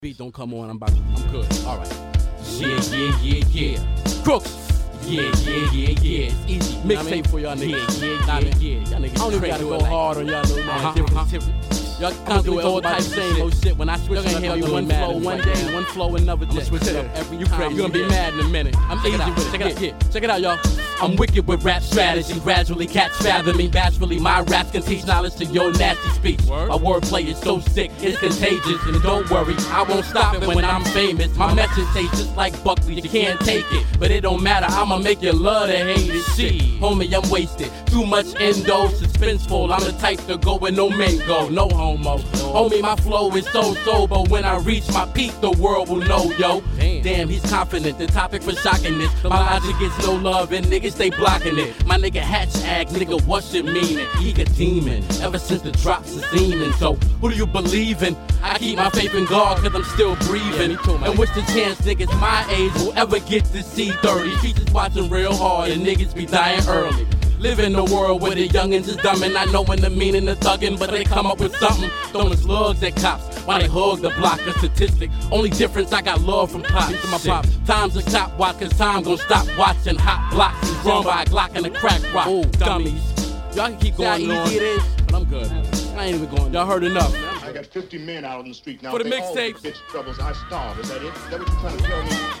Beat don't come on, I'm good. Alright. Yeah. Crooks. Yeah. It's easy. Mixtape for y'all niggas. Yeah. Y'all niggas. I don't even gotta go hard on y'all little man. Y'all constantly all type same old shit. When I switch it up, you one flow one day, one flow another day. Switch it up every time. You're gonna be mad in a minute. I'm easy with it. Check it out, y'all. I'm wicked with rap strategy. Gradually cats fathom me. Bashfully, my raps can teach knowledge to your nasty speech. My wordplay is so sick, it's contagious. And don't worry, I won't stop it when I'm famous. My message tastes just like Buckley. You can't take it, but it don't matter. I'ma make you love to hate it. Shit, homie, I'm wasted. Too much endo, suspenseful. I'm the type to go with no mango, no homo. Homie, my flow is so sober. When I reach my peak, the world will know, yo. Damn, he's confident. The topic for shockingness. My logic gets no love and niggas stay blocking it. My nigga hatch act, nigga, what's it meaning? He a demon, ever since the drops of semen. So, who do you believe in? I keep my faith in God, cause I'm still breathing. And what's the chance niggas my age will ever get to see 30? Teachers watching real hard and niggas be dying early. Live in a world where the youngins is dumb and not knowing the meaning of thuggin', but they come up with something, throwing slugs at cops while they hug the block. A statistic, only difference I got love from pops. My pops. Time's a stop watch, cause time gon' stop watching hot blocks and run by a Glock and a crack rock. Ooh, dummies. Y'all can keep going on. Easy it is, but I'm good. I ain't even going. Y'all heard enough. I got 50 men out on the street now. For the mixtapes. Bitch troubles, I starve. Is that it? Is that what you're trying to tell me?